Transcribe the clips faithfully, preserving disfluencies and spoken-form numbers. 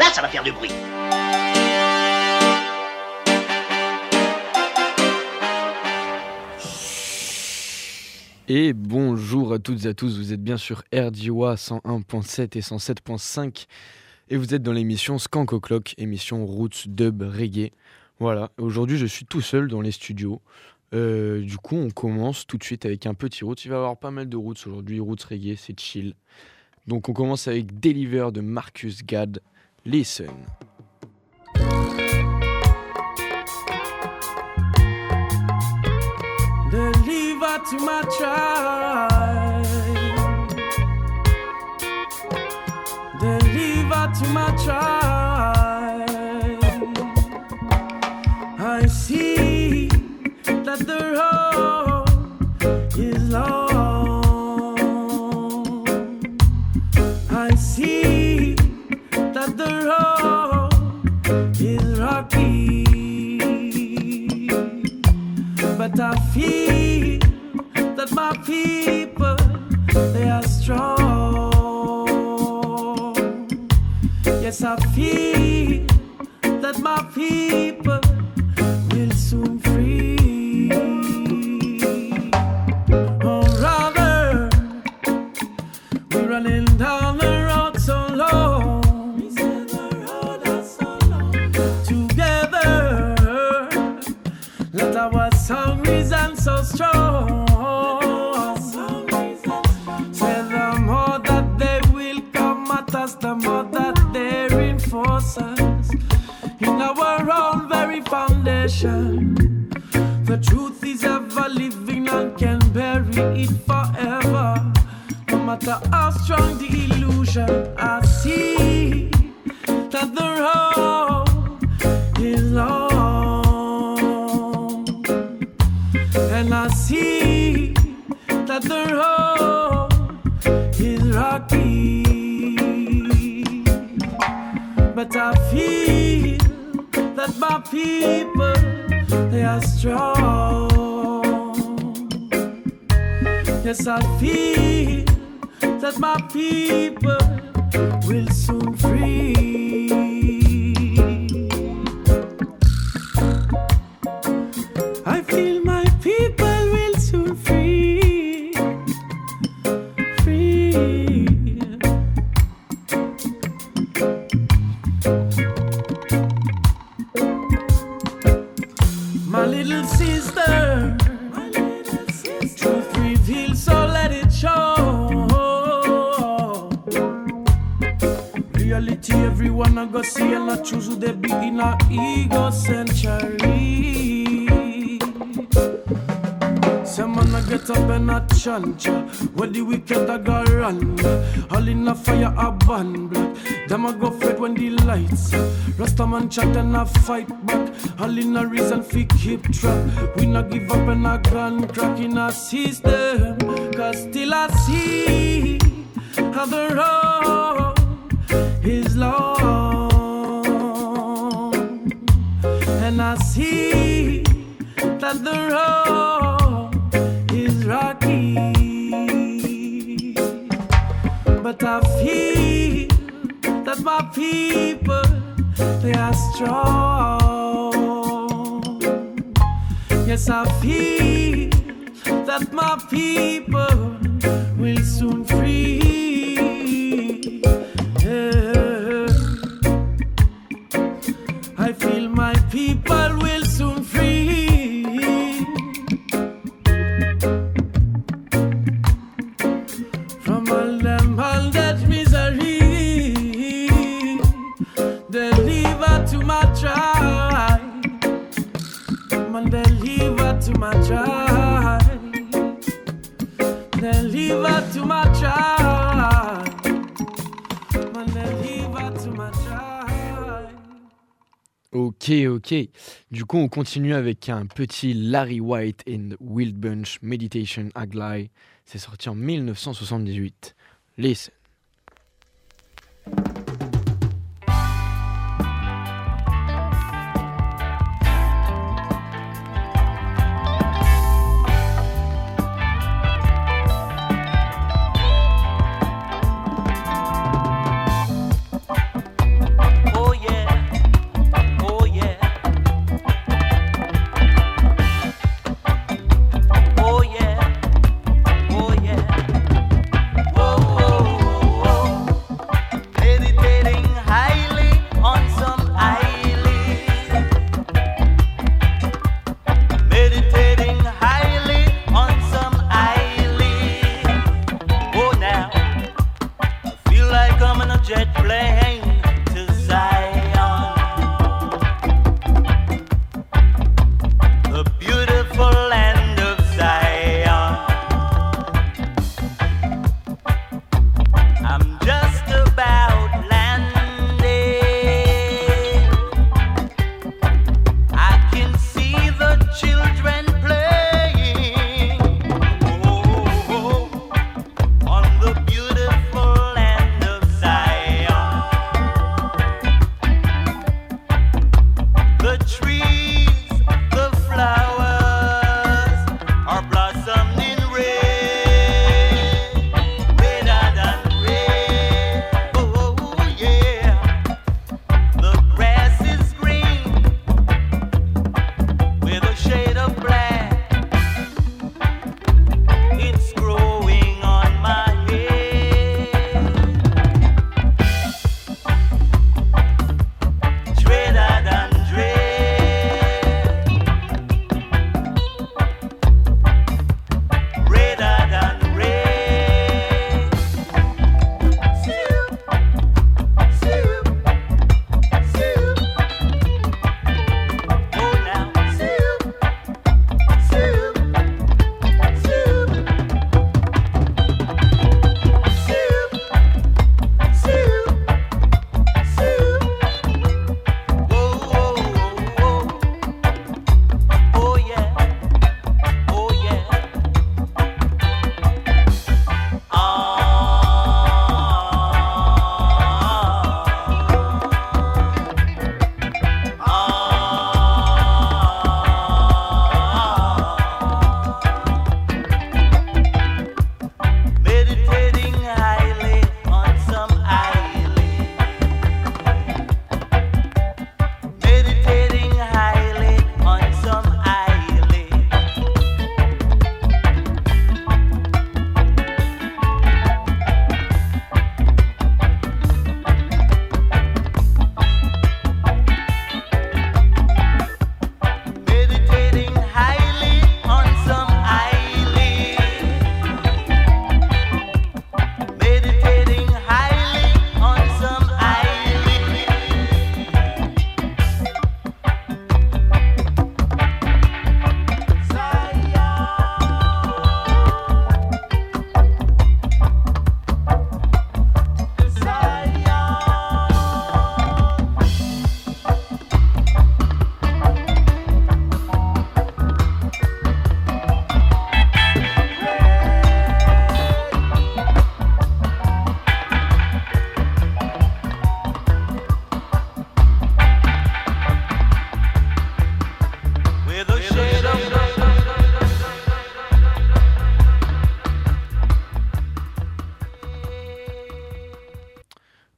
là, ça va faire du bruit. Et bonjour à toutes et à tous, vous êtes bien sur R D O A cent un virgule sept et cent sept virgule cinq et vous êtes dans l'émission Skank O'Clock, émission Roots Dub Reggae. Voilà, aujourd'hui je suis tout seul dans les studios. Euh, du coup on commence tout de suite avec un petit roots. Il va y avoir pas mal de roots aujourd'hui, roots reggae, c'est chill. Donc on commence avec Deliver de Marcus Gad, Listen. Deliver to my tribe. Deliver to my tribe. I see that the road is long. I see that the road is rocky. But I feel that my people, they are strong. Yes, I feel that my people will soon free. Or rather, we're running down the road so long. We said the road is so long. Together, let our song reason so strong. Say the more that they will come at us, the more that they reinforce us in our own very foundation. The truth is ever living and can bury it forever. No matter how strong the illusion, I see that the road is long. And I see that the road is rocky. But I feel that my people, they are strong. Yes, I feel that my people will soon free. I feel my people will soon free, free. My little sister, my little sister, truth revealed, so let it show. Reality, everyone I go see and I choose who they be in our ego century. Some man a get up and a chancha, where the wicked a go run. All in a fire a burn black. Them a go fret when the lights. Rasta man chat and a fight back. All in a reason fi keep track. We not give up and a gun crack in a system. Cause still I see how the road is long. And I see that the road is rocky. But I feel that my people, they are strong. Yes, I feel that my people will soon free. Yeah. I feel my people will soon free from all them bondage misery. Deliver to my tribe, man, deliver to my tribe, deliver to my tribe, man, deliver to my tribe. Ok, ok. Du coup, on continue avec un petit Larry White and Wild Bunch, Meditation Agli. C'est sorti en dix-neuf cent soixante-dix-huit. Listen. Oh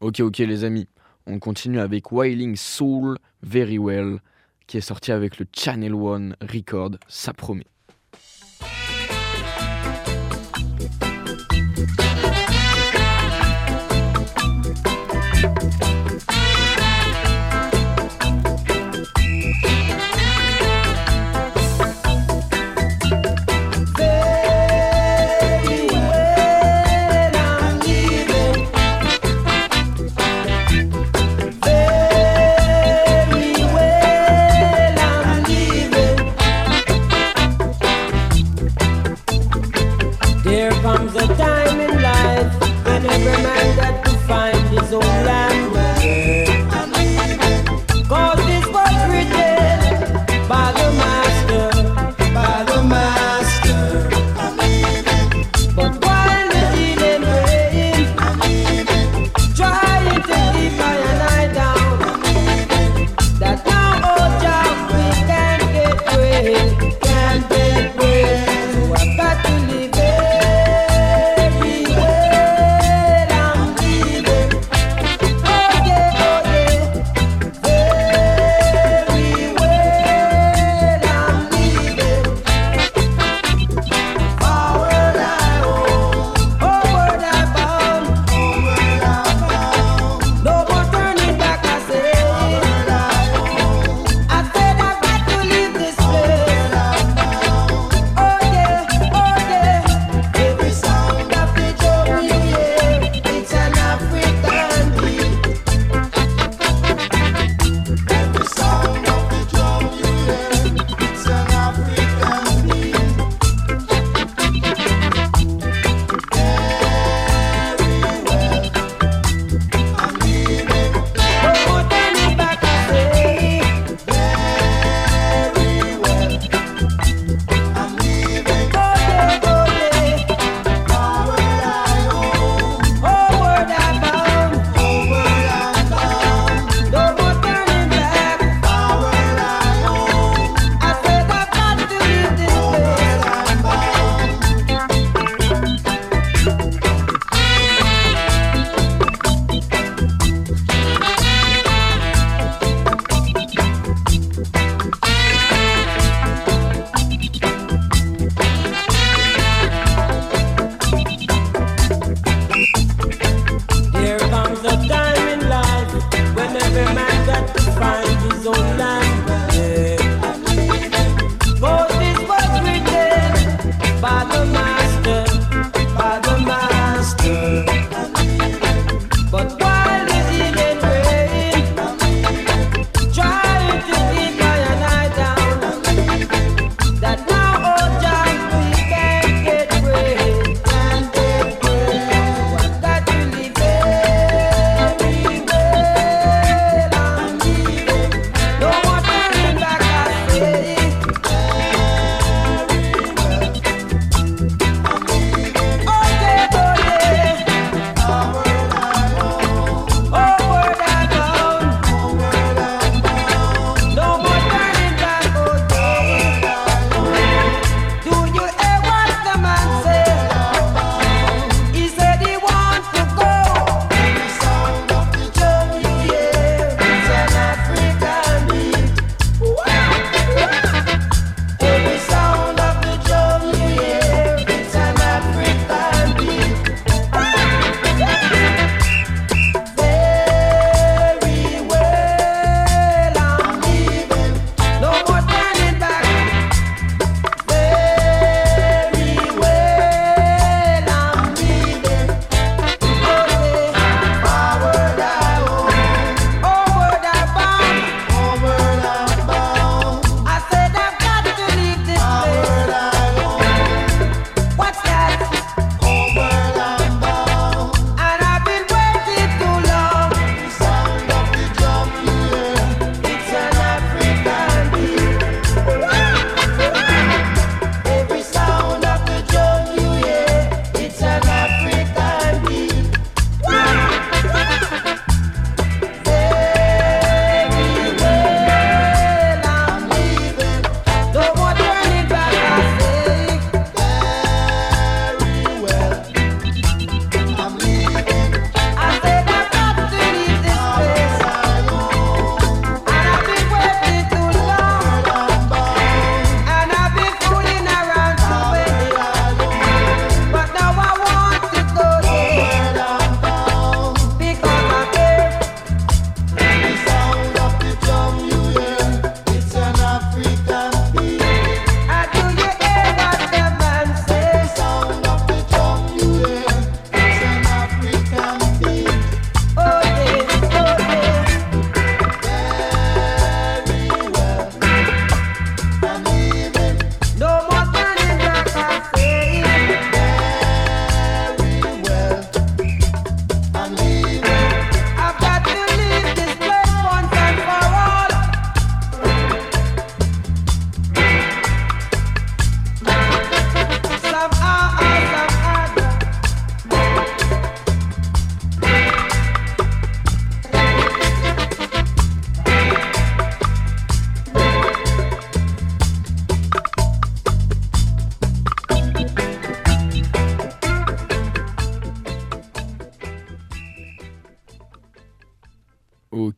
Ok, ok les amis, on continue avec Wailing Soul Very Well, qui est sorti avec le Channel One Record, ça promet. Oh yeah, oh yeah.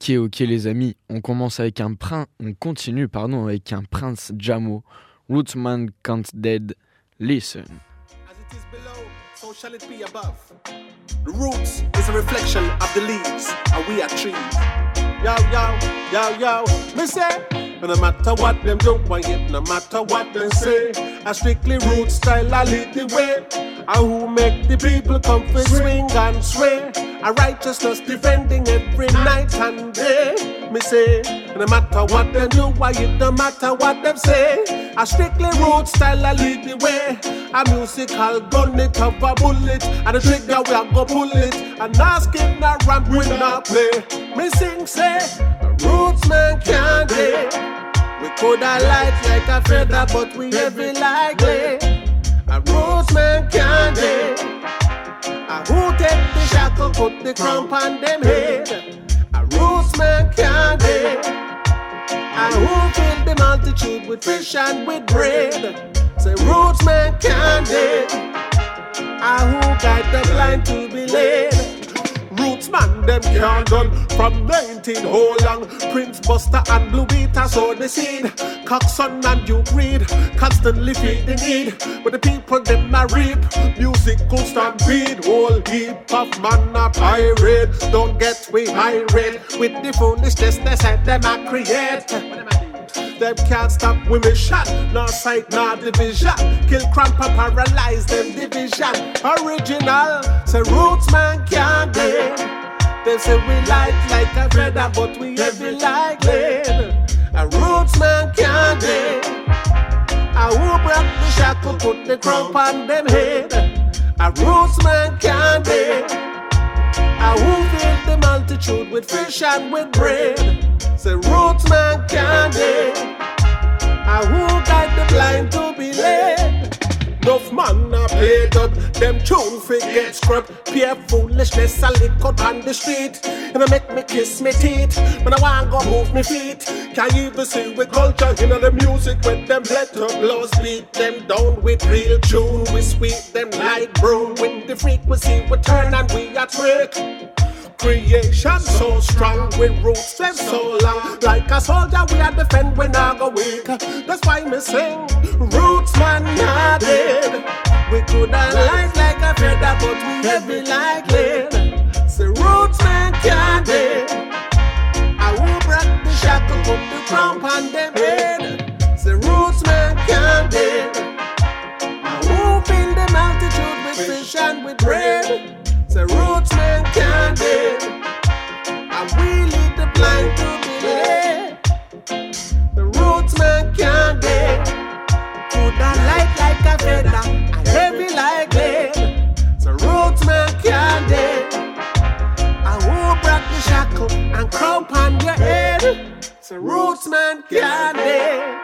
Ok, ok les amis, on commence avec un prince, on continue pardon avec un Prince Jamo, Rootsman Can't Dead, Listen. As it is below, so shall it be above. The roots is a reflection of the leaves, and we are trees. Yo, yo, yo, yo, me say, no matter what them do, and yet no matter what them say, a strictly root style I lead the way. And who make the people come for swing and sway, a righteousness defending every night and day. Me say, no matter what them do, and yet no matter what them say, a strictly root style I lead the way. A musical gun it of a bullet, and the trigger we a go pull it, and not skip, not ramp, we not play. Me sing say, roots man can't get. We coulda light like a feather, but we heavy like lead. A roots man can't get. A who take the shackle, put the crown on them head. A roots man can't get. A who fill the multitude with fish and with bread. Say roots man can't get. A who guide the blind to be led. Roots man them can't done from nineteen whole long. Prince Buster and Blue Beater sow the seed. Coxon and you breed, constantly feed the need. But the people them a reap, musical stampede. Whole heap of man a pirate. Don't get we irate with the foolishness they said them a create. Them can't stop with me shot, nor sight, nor division. Kill, cramp, and paralyze them division. Original, say roots man can't get. They say we light like a feather, but we heavy like lead. A roots man can't get. A who broke the shackle, put the crown on them head. A roots man can't get. A who filled the multitude with fish and with bread. Say roots man can't get. A who guide the blind to be led. Enough man a paid up, them tune fi get scrubbed. Pure foolishness a lick out on the street. And I make me kiss me teeth, when I want go move me feet. Can't even see with culture in the music when them let up blows beat them down with real tune. We sweep them like broom with the frequency we turn and we a trick. Creation so strong, with roots them so long. Like a soldier we a defend, we not go weak. That's why me sing, roots man not dead. We coulda light like a feather, but we heavy like lead. Say roots man can't dead. I who break the shackle, put the crown on them head. Say roots man can't dead. I who fill the multitude with fish and with bread. Say roots man can't dead. And we lead the blind to be led. The roots man can't dead. Coulda light like a feather, and heavy like lead. So roots man can't dead. And who broke the shackle and crown on your head? So roots man can't dead.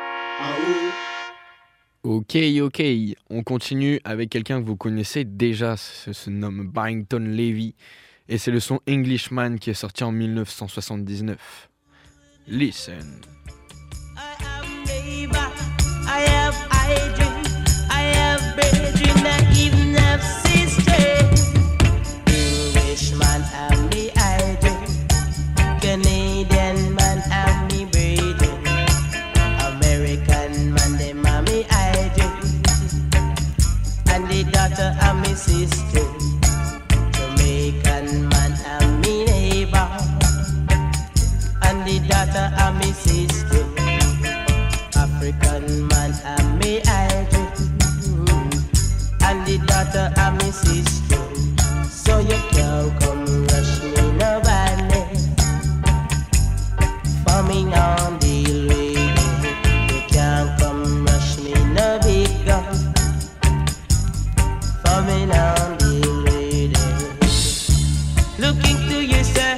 Ok, ok, on continue avec quelqu'un que vous connaissez déjà, ce se nomme Barrington Levy, et c'est le son Englishman qui est sorti en dix-neuf cent soixante-dix-neuf. Listen. I am neighbor, I have hydrant, I have brethren, I even have sisters. Englishman, I'm me hydrant, Canadian man, I'm me brethren, American man, them are me hydrant, and the daughter of me sister. Jamaican man, I'm me neighbor, and the daughter of me sister. African man, I'm me hydrant, and the daughter of me sister. So you can't come rush me no valley, for me on the lady. You can't come rush me no big gun, for me on the lady. Looking to you, sir,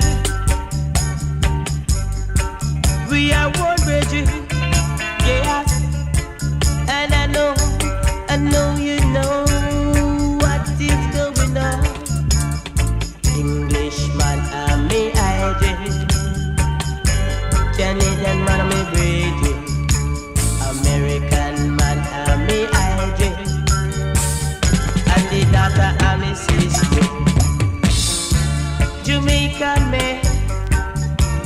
we are one brethren, yes, and I know, I know you know what is going on. Englishman, I'm me hydrant, Canadian man, I'm me brethren, American man, I'm me hydrant, and the daughter of me sister. Jamaican man,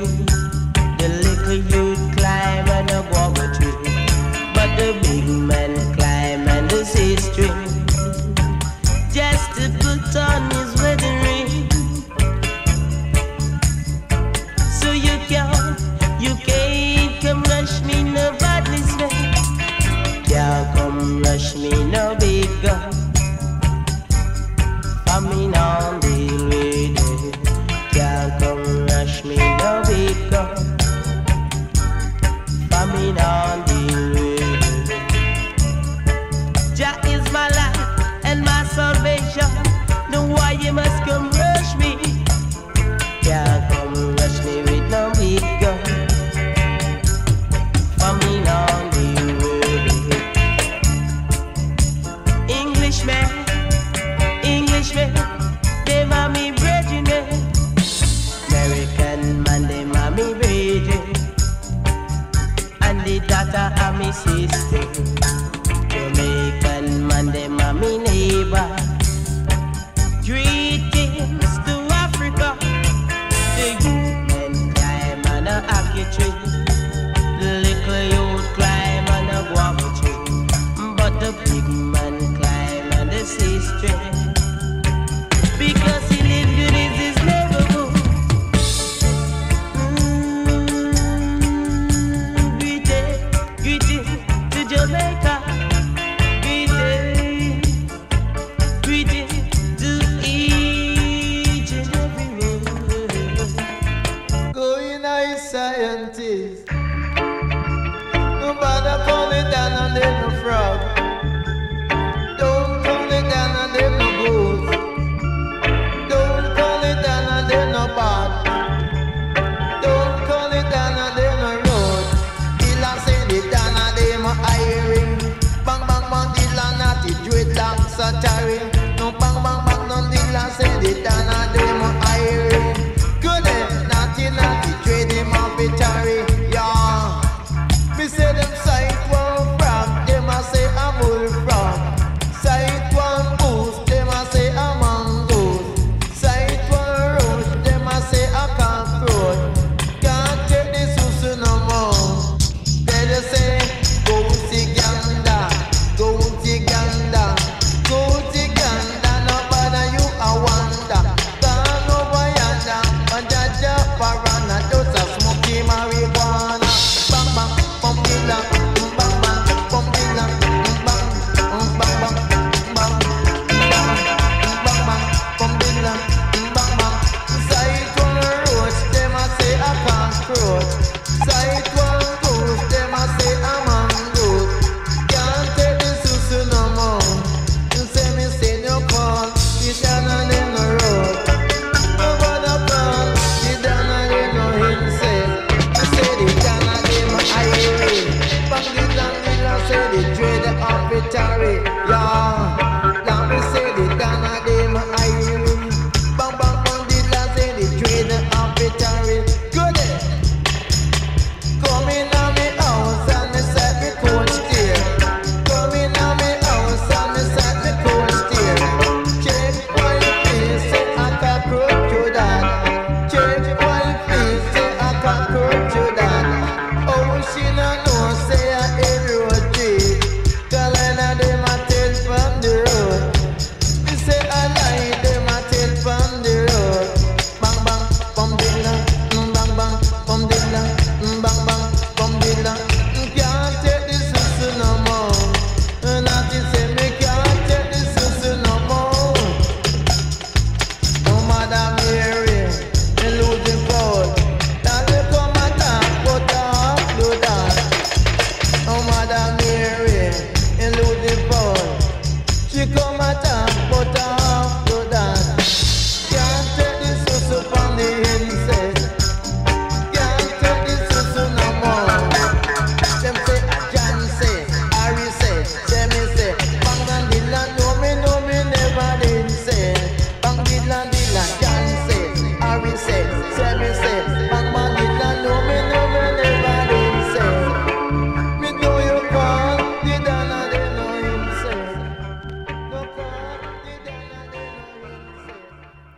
The little youth climb and a guava tree, but the big man climb and the history, just to put on his wedding ring. So you can't, you can't come rush me, nobody's man. Can't come rush me, no big gun. Coming on the radio. Can't come rush me, no big gun. Coming on the radio. Jah is my life and my salvation. No why you must come rush me. Can't come rush me with no big gun. Coming on the radio. Englishman, Englishman, they mommy brethren. American man, they mommy brethren. And the daughter of me sister. Jamaican man, they mommy neighbor. Greetings to Africa. The youth men climb on a ackee tree. The little youth climb on a guava tree. But the big man climb on the sister. Because he lives good in his neighborhood. Mm, greeting, greeting to Jamaica. Greeting, greeting to each and every one. Going out scientist. Nobody call it down and then no frog. Don't call it down and then no goose. Don't call it down and then no bad. Don't call it down and then no road. Dilla say the down and then my iron. Bang bang bang Dilla natty dreadlocks a tarry. No bang bang bang no Dilla say the down and then my iron. Good eh, natty natty dread him off it tarry. Yeah. Me say them sight one frog, them a say a bullfrog. Sight one goose, them a say a mongoose. Sight one roach, them a say a cockroach. Can't take the susu no more. They just say, go to Ganda, go to Ganda, go to Ganda. Nobody you a wonder. Gone over yonder, but Jaja Parana does a smoky marijuana. Bang bang, bum dilla, bang bang, bum dilla, bang, bang bang, bang, bang bang, bum dilla, bang bang. Sight one roach, them a say a cockroach. Sight one goose, them a say a mongoose. Can't take the susu no more. You say me say no call, you down on in the road. Nobody call, you down on in no insect. I say the down on in my eye. Bang the down in I say the dread of it tarry. Yeah, let me say the down on in my eye. Bang bang bang the I say the dread of it tarry. Good eh. Come in on me house and me set me coach steer. Come in on me house and me set me coach steer. Check my face, say I cockroach you that. Check my face, say I cockroach you that. Oh, she no know, say I hate road tree. Kalina dem a tell from the road. Me say I lie, dem a tell from the road. Bang bang, bum dilla, mm, bang bang, bum dilla, mm, bang bang, bum dilla. Mm, Can't take this susu no more. Natty say me can't take this susu no more. Oh, Madam Mary, me losing cold. Now they come attack, but I do that.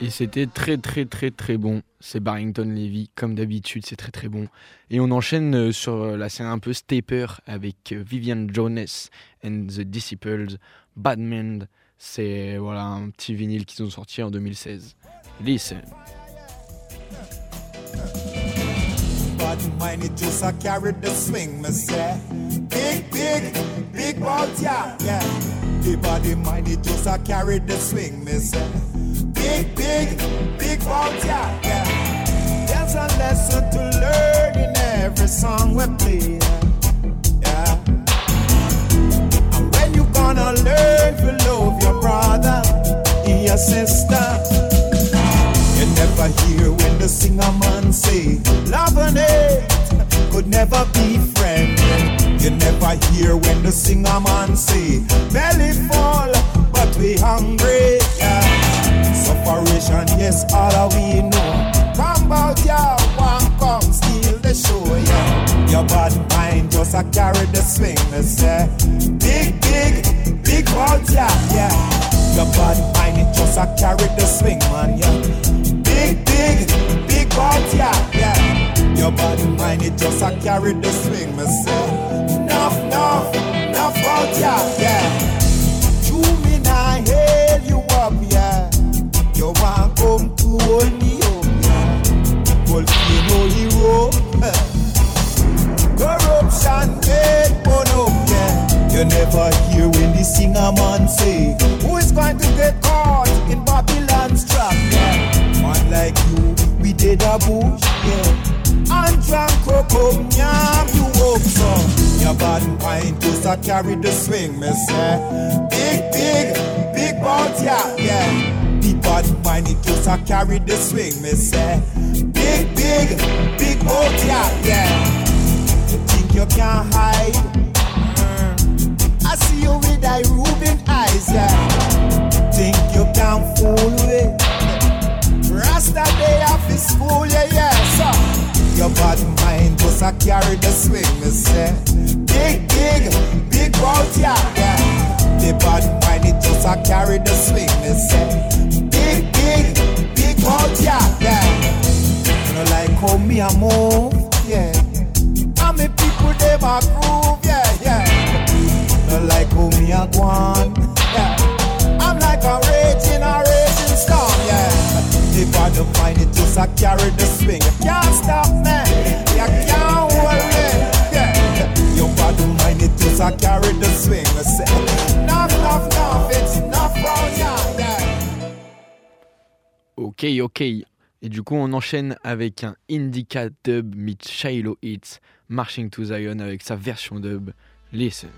Et c'était très très très très bon. C'est Barrington Levy, comme d'habitude, c'est très très bon. Et on enchaîne sur la scène un peu stepper avec Vivian Jones and the Disciples, Bad Man. C'est voilà, un petit vinyle qu'ils ont sorti en deux mille seize. Listen. Bad mind, it just a carry the swing, me say. Big, big, big ball, yeah, yeah. The body mind, it just a carry the swing, me say. Big, big, big ball, yeah, yeah. There's a lesson to learn in every song we play, yeah. And when you gonna learn to love your brother and your sister? You never hear when the singer man say love and hate could never be friend. You never hear when the singer man say belly full but we hungry, yeah. Separation, yes, all that we know. Come about ya, one come steal the show, yeah. Your bad mind just a carry the swing, me say. Big, big, big ball, yeah, yeah. Your bad mind it just a carry the swing, man, yeah. Big, big, big ball, yeah, yeah. Your body mind it just a carry the swing, me say. Enough, enough, enough ball, yeah, yeah. You me nah hail you up, yeah. You want come to hold me up, yeah. Volcano hero, corruption get burn up, yeah. You never hear when the singer man say, who is going to get caught in Babylon's trap, yeah. Man like you, we did a bush, yeah. And drunk cocoa, yam you up, so. Your bad mind just a carry the swing, me say. Big, big, big ball, yeah, yeah. The bad mind it just a carry the swing, me say. Big, big, big ball, yeah, yeah. You think you can hide? Mm. I see you with thy Reuben eyes, yeah. Think you can fool with? Rasta day off is school, yeah, yeah, so. Your bad mind just a carry the swing, me say. Big, big, big ball, yeah, yeah. The bad mind it just a carry the swing, me say. Big, big, big ball, yeah, yeah. You know like how me a move, yeah. And me people them a groove, yeah, yeah. You know like how me a go on, yeah. I'm like a raging, a raging storm, yeah. The body mind it just a carry the swing. You can't stop me, you can't hold me, yeah. Your body mind it just a carry the swing. I say, enough, enough, enough, it's enough round, yeah, yeah. Ok, ok. Et du coup, on enchaîne avec un Indica dub meet Shiloh Hits, Marching to Zion avec sa version dub. Listen.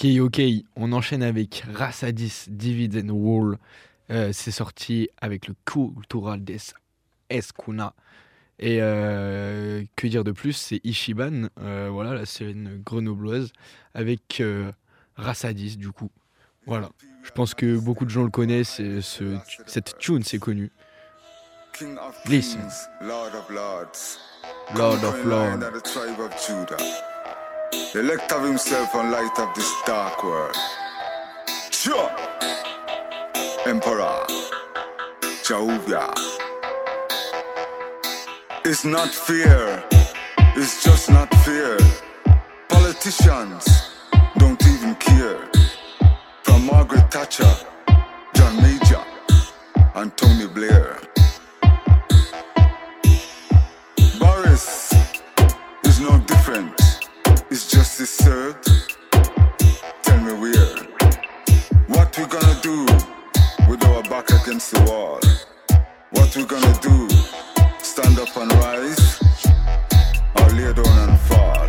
Ok, ok, on enchaîne avec Rassadis, Divide and Rule. Euh, c'est sorti avec le Cultural des Escuna. Et euh, que dire de plus, c'est Ichiban, euh, voilà, là c'est une grenobloise, avec euh, Rassadis du coup. Voilà, je pense que beaucoup de gens le connaissent, et ce, cette tune c'est connu. King of Listen. kings, Lord of lords, Lord of conquering lion Lords. of the tribe of Judah, elect of himself and light of this dark world. Sure, Emperor Jehovah. It's not fear, it's just not fear. Politicians don't even care. From Margaret Thatcher, John Major, and Tony Blair. Boris is no different. Is justice served? Tell me where. What we gonna do with our back against the wall? What we gonna do? Stand up and rise, or lay down and fall?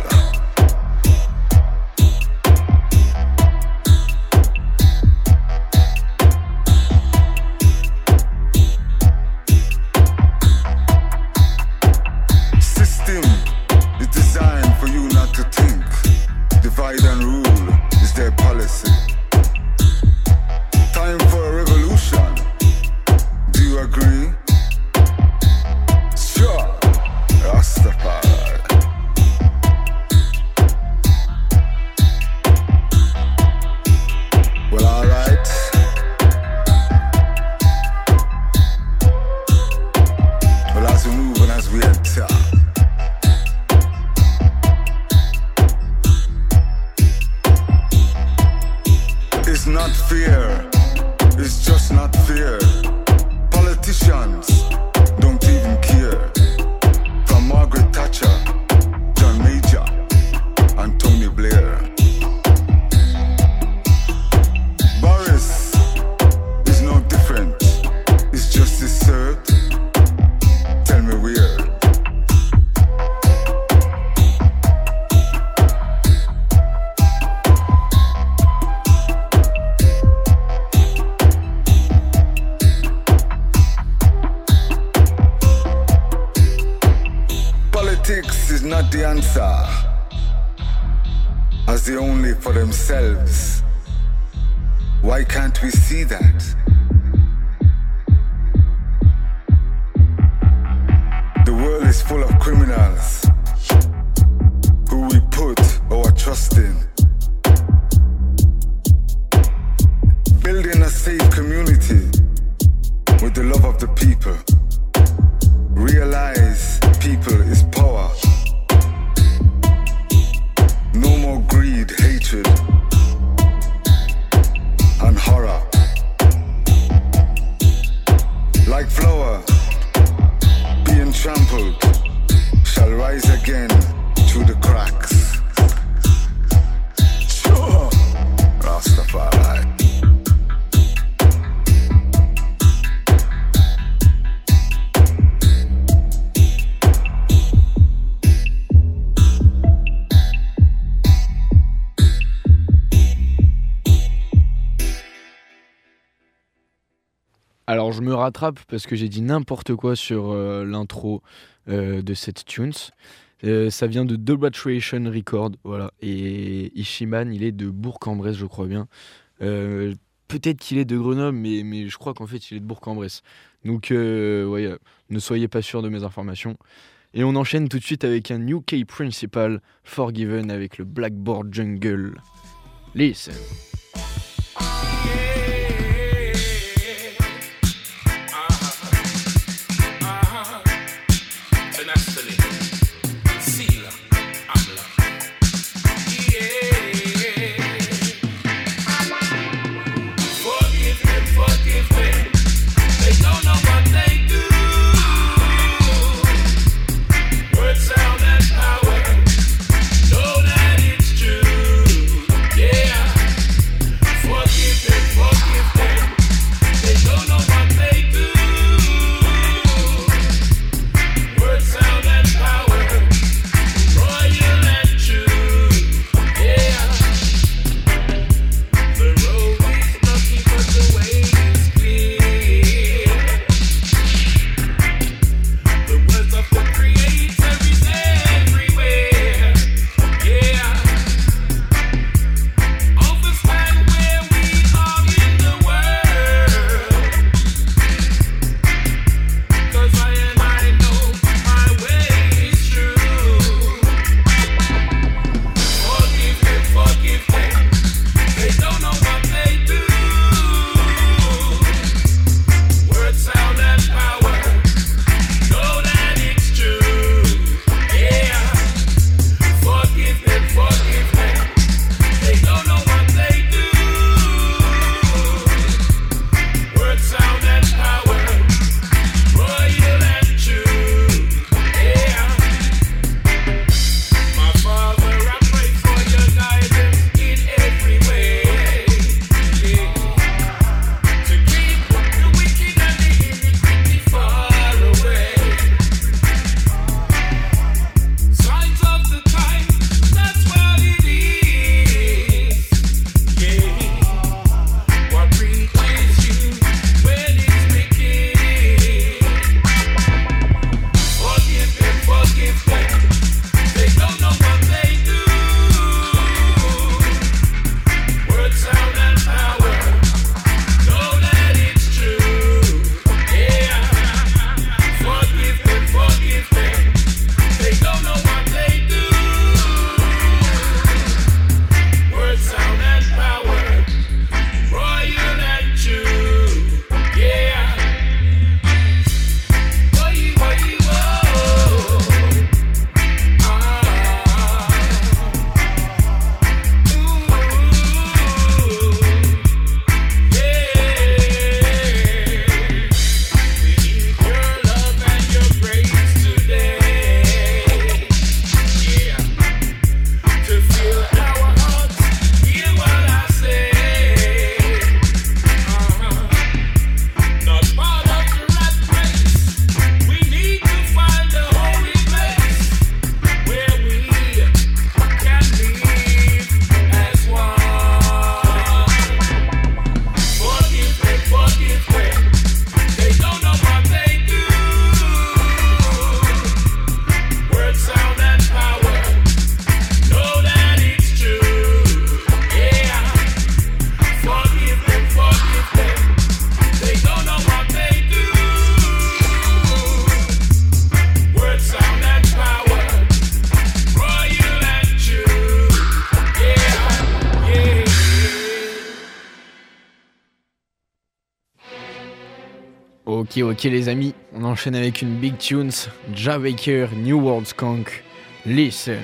System is designed for you not to think. Divide and rule is their policy. Time for a revolution. Do you agree? Sure, Rastafari. Well, alright. Well, as we move and as we enter, it's not fear, it's just not fear. Politicians don't even care. From Margaret Thatcher, John Major, and Tony Blair. Boris is no different. Is justice served? Tell me where. Politics is not the answer, as they only for themselves. Why can't we see that? The world is full of criminals who we put our trust in. Building a safe community with the love of the people. Realize people is power. No more greed, hatred, and horror. Like flower being trampled, shall rise again through the cracks. Sure, Rastafari. Alors je me rattrape parce que j'ai dit n'importe quoi sur euh, l'intro euh, de cette tunes. Euh, ça vient de Dubaturation Record, voilà. Et Ichiban, il est de Bourg-en-Bresse, je crois bien. Euh, peut-être qu'il est de Grenoble, mais, mais je crois qu'en fait il est de Bourg-en-Bresse. Donc euh, ouais, ne soyez pas sûrs de mes informations. Et on enchaîne tout de suite avec un U K Principal, Forgiven, avec le Blackboard Jungle. Listen. Know that it's true, yeah. Ok, ok les amis, on enchaîne avec une big tunes, Ja Baker, New World Skunk, Listen.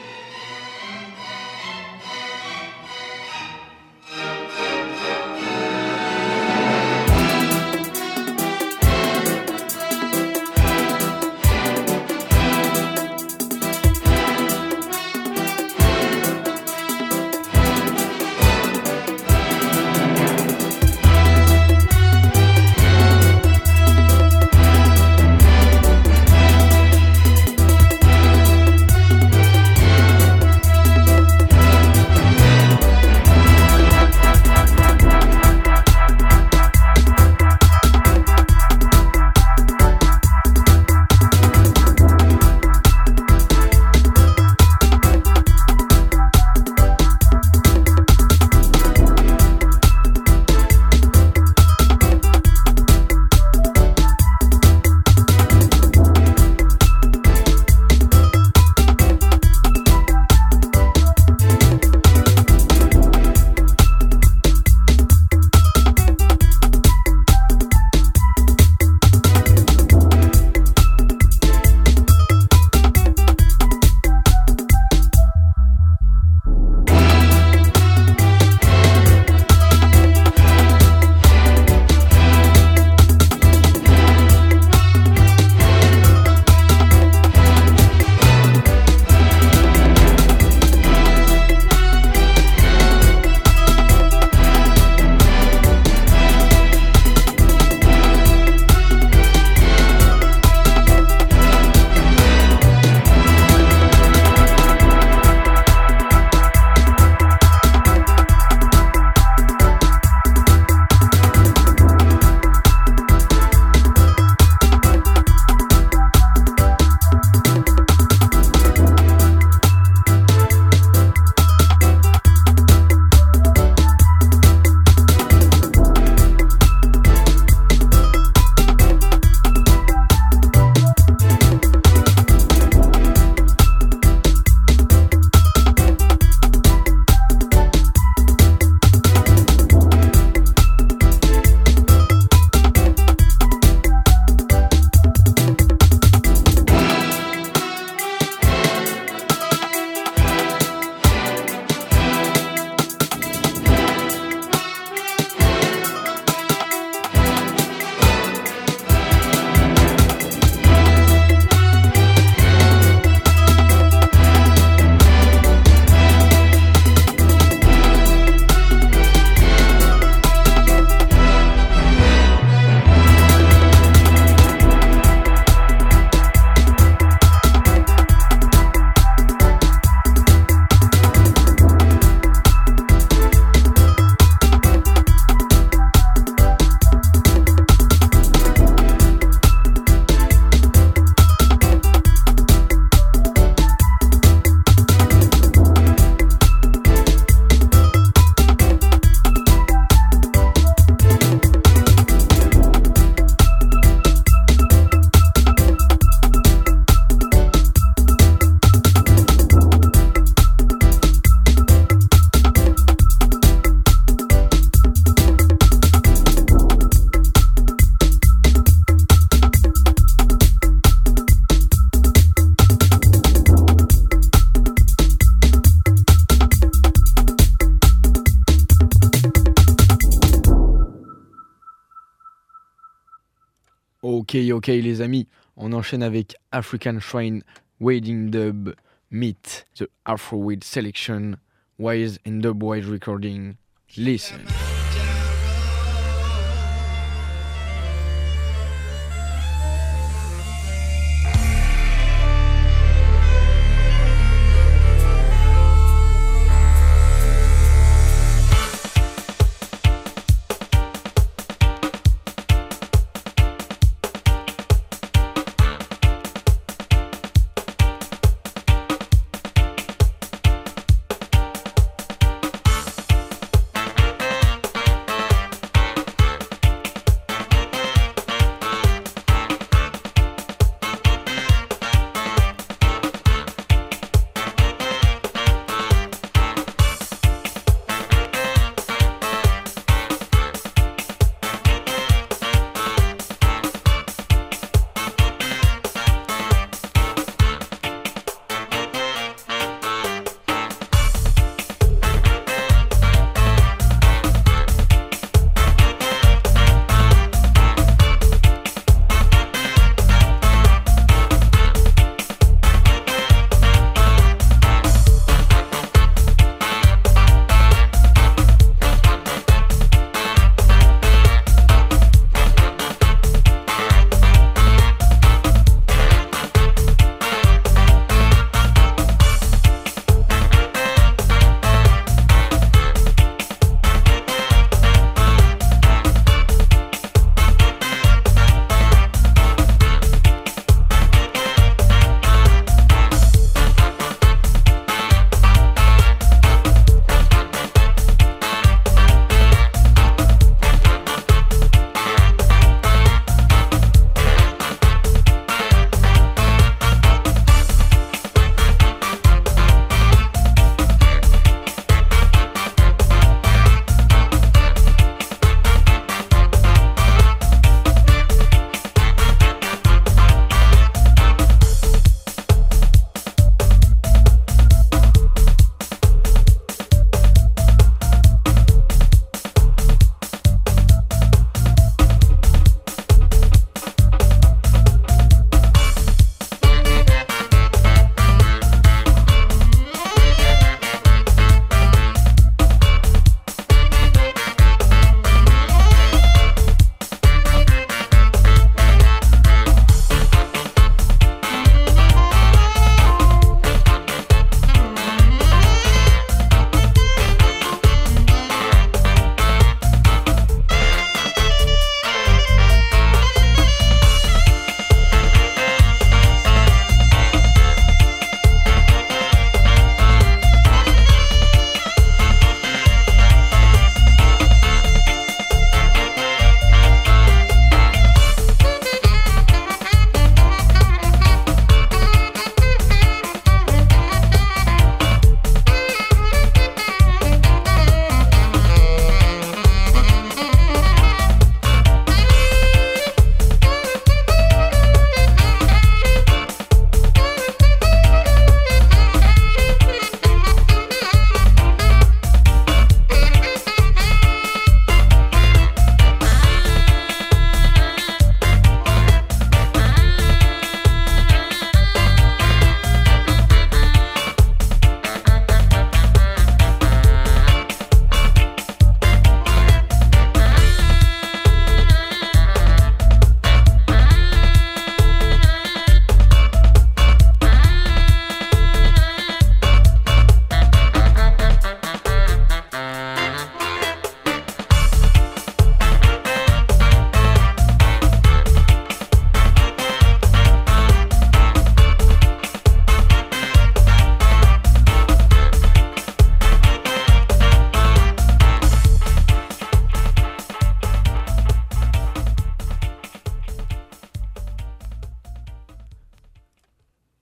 Ok, ok les amis, on enchaîne avec African Shrine, Wedding Dub, Meet, The Afroweed Selection, Wise and Dubwise Recording. Listen. Thank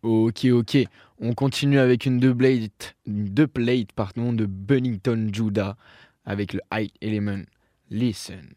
Ok, ok. On continue avec une deux plate, une deux plate pardon, de Bunnington Judah avec le High Element. Listen.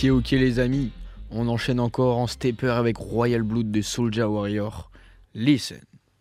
Ok, ok les amis, on enchaîne encore en stepper avec Royal Blood de Soulja Warrior. Listen.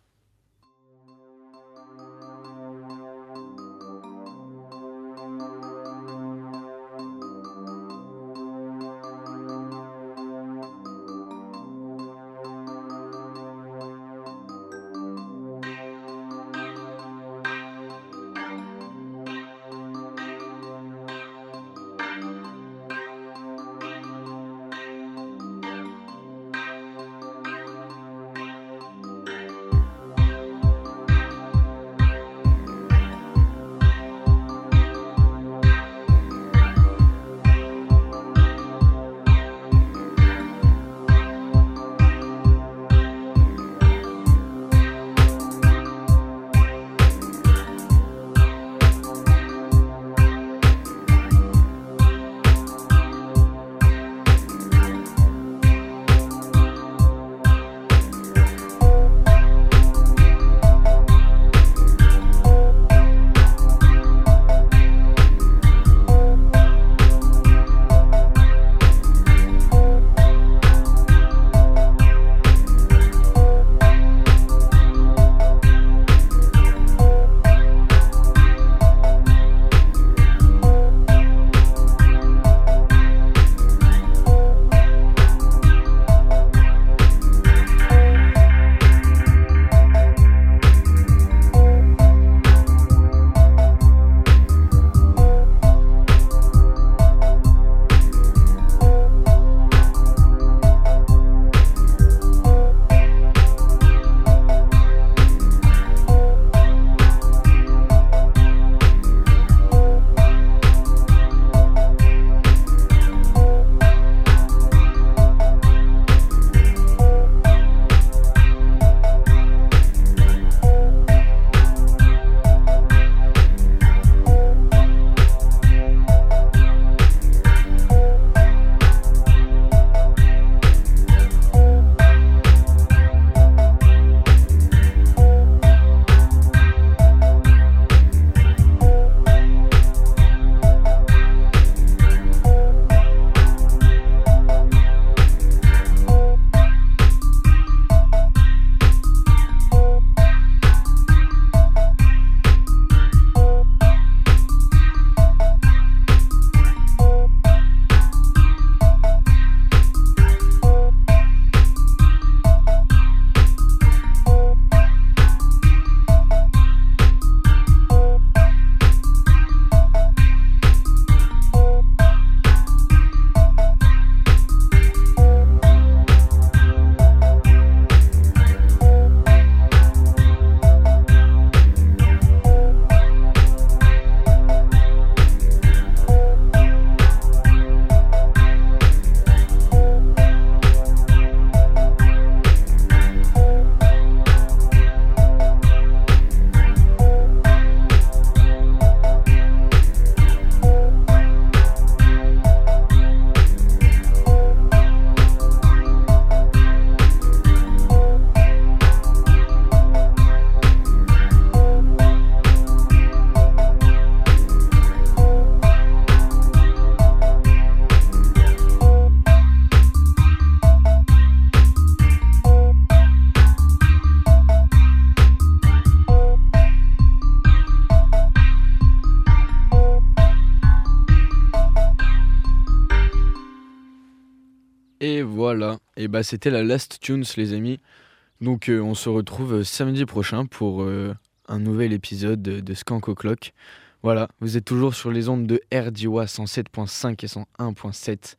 Et voilà, et bah c'était la Last Tunes les amis. Donc euh, on se retrouve euh, samedi prochain pour euh, un nouvel épisode de, de Skank O'Clock. Voilà, vous êtes toujours sur les ondes de R D I W A cent sept virgule cinq et cent un virgule sept.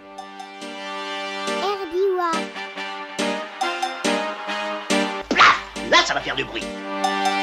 R D I W A. Là, ça va faire du bruit.